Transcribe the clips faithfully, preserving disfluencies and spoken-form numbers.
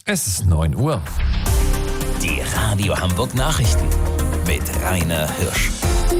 Es ist neun Uhr. Die Radio Hamburg Nachrichten mit Rainer Hirsch.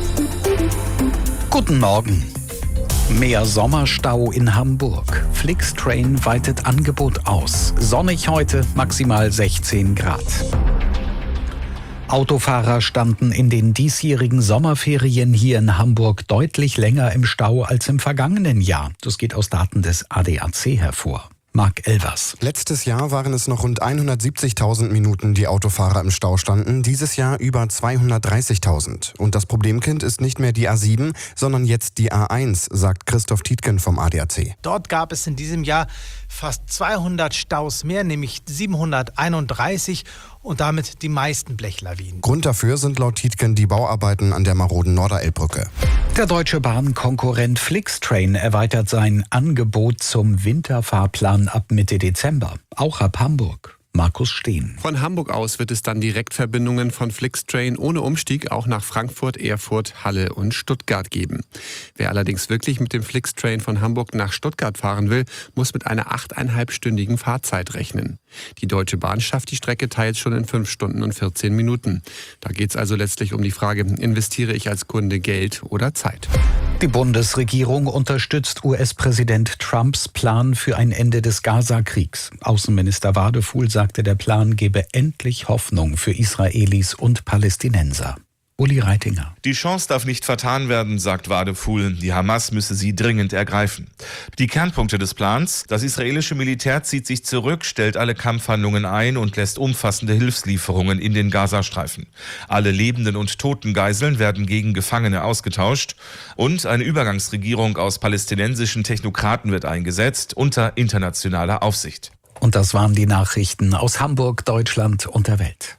Guten Morgen. Mehr Sommerstau in Hamburg. Flixtrain weitet Angebot aus. Sonnig heute, maximal sechzehn Grad. Autofahrer standen in den diesjährigen Sommerferien hier in Hamburg deutlich länger im Stau als im vergangenen Jahr. Das geht aus Daten des A D A C hervor. Marc Elvers. Letztes Jahr waren es noch rund hundertsiebzigtausend Minuten, die Autofahrer im Stau standen. Dieses Jahr über zweihundertdreißigtausend. Und das Problemkind ist nicht mehr die A sieben, sondern jetzt die A eins, sagt Christoph Tietgen vom A D A C. Dort gab es in diesem Jahr fast zweihundert Staus mehr, nämlich siebenhunderteinunddreißig und damit die meisten Blechlawinen. Grund dafür sind laut Tietgen die Bauarbeiten an der maroden Norderelbbrücke. Der Deutsche Bahn-Konkurrent Flixtrain erweitert sein Angebot zum Winterfahrplan ab Mitte Dezember, auch ab Hamburg. Markus Steen. Von Hamburg aus wird es dann Direktverbindungen von Flixtrain ohne Umstieg auch nach Frankfurt, Erfurt, Halle und Stuttgart geben. Wer allerdings wirklich mit dem Flixtrain von Hamburg nach Stuttgart fahren will, muss mit einer achteinhalbstündigen Fahrzeit rechnen. Die Deutsche Bahn schafft die Strecke teils schon in fünf Stunden und vierzehn Minuten. Da geht es also letztlich um die Frage, investiere ich als Kunde Geld oder Zeit? Die Bundesregierung unterstützt U S-Präsident Trumps Plan für ein Ende des Gaza-Kriegs. Außenminister Wadefuhl sagte, der Plan gebe endlich Hoffnung für Israelis und Palästinenser. Uli Reitinger. Die Chance darf nicht vertan werden, sagt Wadefuhl. Die Hamas müsse sie dringend ergreifen. Die Kernpunkte des Plans: Das israelische Militär zieht sich zurück, stellt alle Kampfhandlungen ein und lässt umfassende Hilfslieferungen in den Gazastreifen. Alle lebenden und toten Geiseln werden gegen Gefangene ausgetauscht. Und eine Übergangsregierung aus palästinensischen Technokraten wird eingesetzt, unter internationaler Aufsicht. Und das waren die Nachrichten aus Hamburg, Deutschland und der Welt.